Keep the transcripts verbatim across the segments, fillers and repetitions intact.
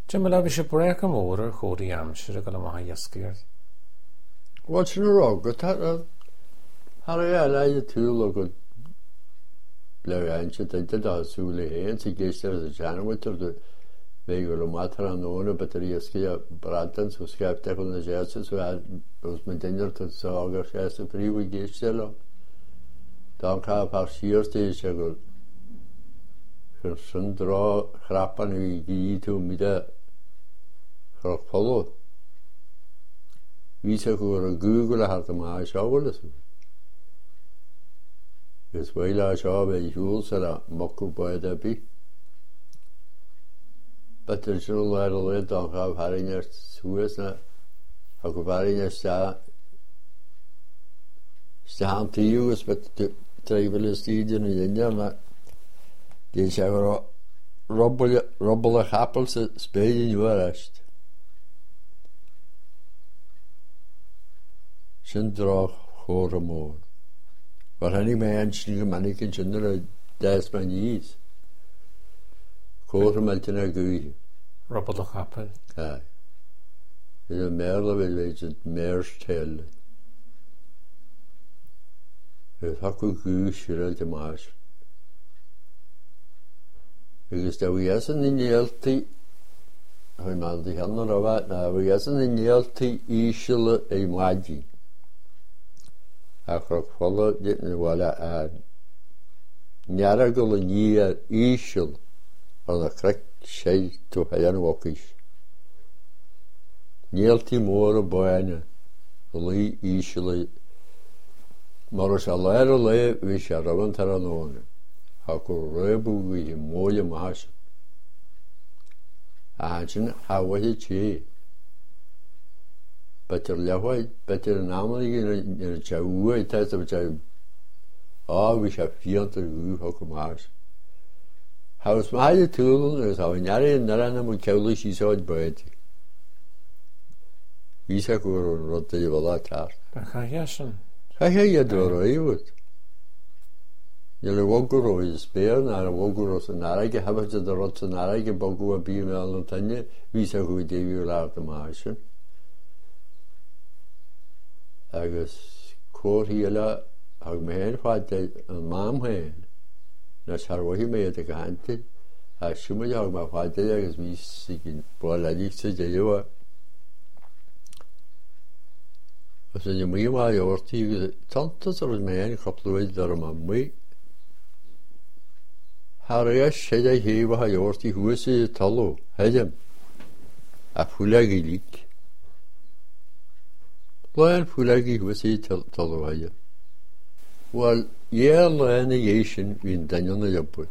Jimala vi sé breach am mór ar chódaí amsir a go le maithe iascair. What's in a row? Got that? How are you? I too look at Blair Anchit. I did that Suli and she gets there as a channel with her. The vehicle matter and owner, but the Yaski Bratton, so skeptical on the Jets, so I was my dinner to Saga Shasta three week gets there. Don't have our sheer stage. I go. Her son draw crap and we give to me the her follow. We say go Google a hat my shower. Because while I saw by Jules and a muckle boy that be. But there's no lot of lead don't have having your Suez now. How could having your sta stand to use, but the tribal is in India. They say rubble rubble of apples spade in your rest. Sindra Hormore. But any man, she can generate Desmond years. Quarter melting a gui. Rubble of apple. Aye. There's a merle with a mare's tail. There's a goose, she read the marsh. Because there was an in the L T. I'm not the hand of that now. We has an in the L T. Ishil a magi. A crook followed didn't walla a Nyaragal and year Ishil. On a crack shade to Hayan Walkish. Nielty more boyana, the Lee easily Morris a lair lay, we shall run Taranone. How could Rebu with him more your mash? Ancient, how was it she? Better Laway, better anomaly in a chow, test of a child. Oh, we shall feel to go Hokumash. How's my tool is how Nari and Narana would kill she saw it bread. We said, go rot the Valata. I hear you do, I would. You'll walk go is spare, and I walk go and Naraka have it to the rots and Naraka, Bogu and Bimel and Tanya. We said, who gave you out the martian. I guess, court here, how man fight and mom hand. That's how he made the canted. I assume you have my father as we seeking for a leak to the you. As in the meanwhile, your tea, Tontos or man, a couple of ways there among me. Harry, said I hear what your tea who is a tallow, had him. A fulagi leak. Learn fulagi who is a tallow, had him. Well, yeah, learn a nation in Daniel the Yaput.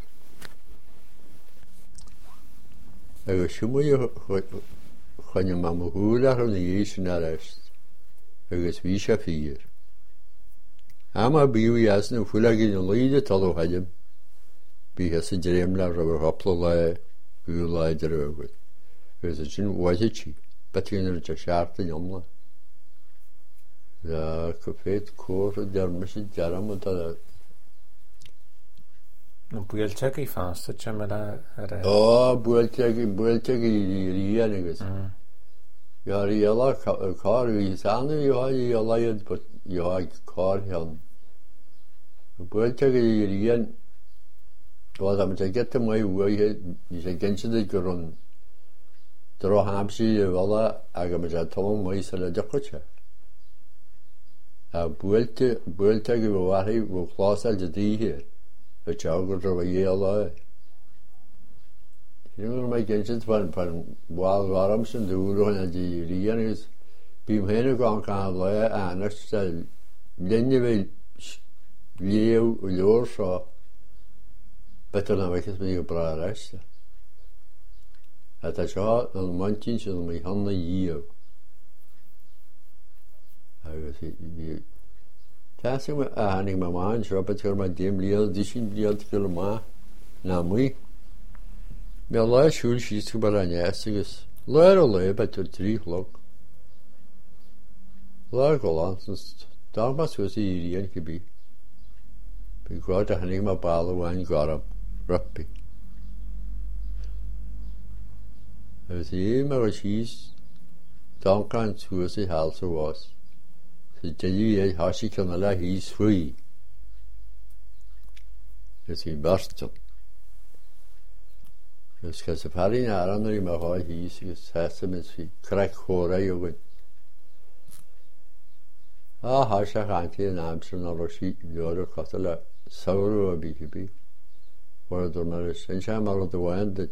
I assume you when your mamma who are on the nation arrest. I guess we shall fear. I'm a beauty as no fulagi in leader tallow had him. Because a dreamler of a hoplo lay, who lied the road. Because a chin was a cheap, but you know, just sharp and yumla. The Cafet Court, their Missus Jaramata. No, Bueltegi fast, Jimala. Oh, Bueltegi, Bueltegi, Rianigas. You are a yellow car, you sound you are a lion, but you are a car hill. Bueltegi, Rian. Well, I'm to get to my way, he's against the Gurun. Draw Hampshire, Valla, Agamaja Tom, Moisa, the Dakocha. A Buelte, Bueltegi, Wari, will close at the D here, which I'll go to a yellow. You know, my against one, Pan, while Varamson, the Uron and the Rianis, Beam Hennegon can't lay, and I said, then you will Leo, your saw. Better than make it me a bra rest. At a shot on mountains in my hand a year. I was it. Tasking with a handing my man, shop at her my dim real dishing real to kill ma. Now me. My last shoe she's to Baranias. Later lay but to three o'clock. Largo answers. Thomas was the Indian could be. Because I handing my ball and got him. Rugby. Agus é mar a síos dácan túas i hása bhás. Sa déú é hasí cena le híos faoi. Gus hí barstan. Gus cas a parín aran í mar háid híos agus hesa mis hí craic chóra i ogain. Á háise chaintí an amsar ná sí leor chata le saoú a bí bí. Bhar mar is sin sem mar a bhhain dit.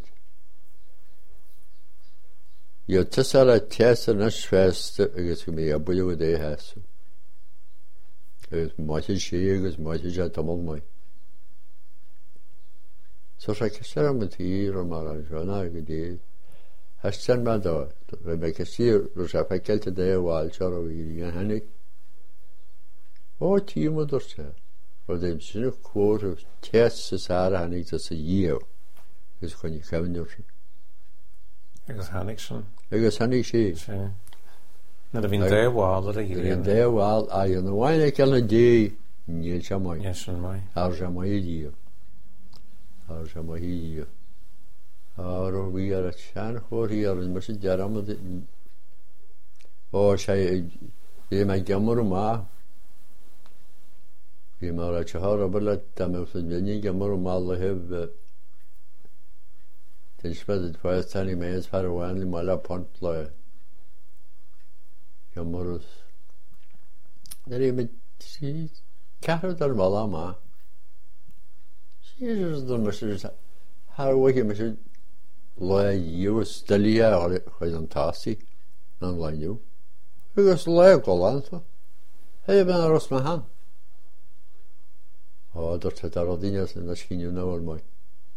Yo tasar a tiasar na sfesta agus go mé a buú a dé hesu. Agus máte sé agus máte sé tamil mai. So sa cysar am y tir o mar an siona go dé. Hastan ma do, re me cysir rwys a ffacelta dé a wal siar o i gan hannig. O ti mo dorsa. Roedd e'n sy'n o'ch cwr o tes y sara hannig tas y yeo. Agus chwn i chafn o'r sy'n. Agus hannig sy'n. Agus hannig sé. Na da fi'n de wal ar y gili. Fi'n de wal, a yw na wain e cael na de, niel siya mai. Yes, yn mai. Ar siya mai i yeo. Ar siya mai i yeo. Ar o'r wi ar y sian chwr hi ar yn mysi diaram o dyn. O, siya, e mae gamor o ma. Fi mar a chahar a bala tamau sy'n mynd gamor o ma le hef. Ten sped it fwyth tan i meis par o wan i mala pont le. Gamor os. Neri me si carrod ar mala ma. Si ys dyn mysig har wagi mysig le yw stylia ar chwaith an tasi. Nan le yw. Ygos le golan to. Hei ben aros ma han. O, dort het ar odinias yn ysgyn yw nawr mai.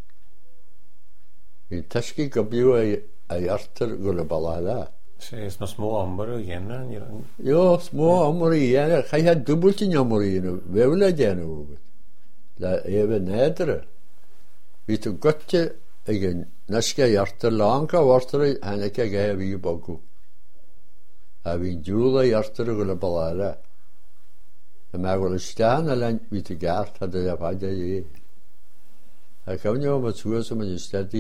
Fi'n tasgu gobiw ei arter gwrdd y balada. Se is mas mó ambar o yenna. Jo, små amor i yenna. Chai ha dubbelt in amor i yenna. Vevla yenna uget. La eve nedre. Vi tu gotje egen naske ei arter lanka varter han ikke gae vi bogu. A vi djula i arter gwrdd y balada. Y mae gwrdd y stan alan vi tu gart hadde ya fadja i. A cafnio am y tŵas am yn ystadi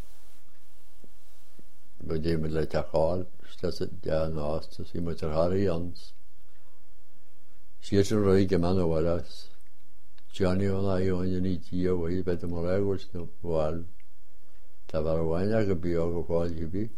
But they would let a call, that's it, yeah, no, to see what they're Harry Jans. She's a right man over us. Johnny and I only need you away, but the more I was no, well, Tavarwana could be over what you be.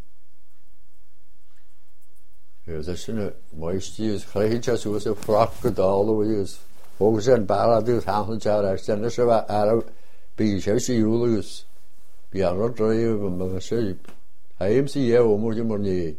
There's a sinner, moisty is creatures who was a frock with all the ways. Folks and Baradus, Hamlet, and the Arab, be Chelsea Ulus, be a rod drive and a shape. A M C E o mwyd ymwr ni.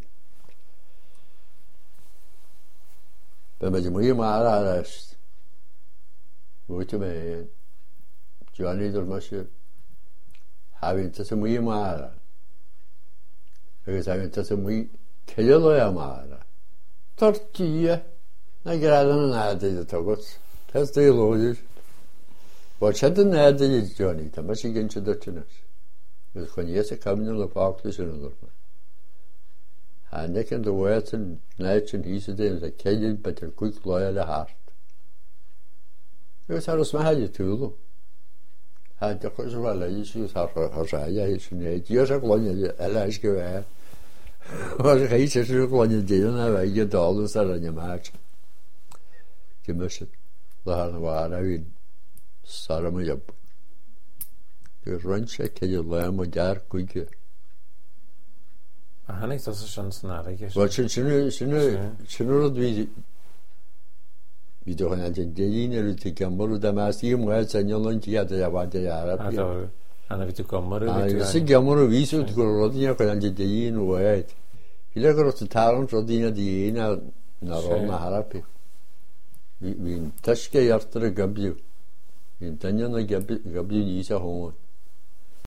Be mae dim mwy mar arall. Mwyd yma ein. Johnny dod masio. Hafyn tas y mwy mar. Agus hafyn tas y mwy ceilo y mar. Tortilla. Na gradan yn adeg y togot. Tas dy lodir. Bod siad yn adeg i Johnny. Ta mas i gen siad dyrtynas. Ys chwn i es y camnio le ffactus yn ydwr. A nec yn dywed yn naid yn hys ydyn yn celyn bet yr gwyth loel y hart. Ys aros ma hali tŵl. A dechrau sy'n fawr leis ys ar rhaid a hys yn neud. Dios a glonio ala ys gyfer. O'r chais ys ys glonio dyn a fe i gydol ys ar yna maag. Gymysyd. Lahar na war a fi'n sar am y jab. Yw'r rhaid a celyn leam o dar gwygio. A hannig tas y sians yn arag. Wel, sy'n rhaid fi... Fi dwi'n hwnna dyn dyn yr ydych gymryd o damas i ymwneud sy'n yw'n lwnt i adeg a wadau arab. A do, anna fi dwi'n gymryd. A sy'n gymryd o fi sy'n gwrdd yn yw'n hwnna dyn o wed. Hyd ag o'r taron tro dyn a dyn a rol na harap. Fi'n tasgau arter y gybiw. Fi'n dynio na gybiw nis a hwn.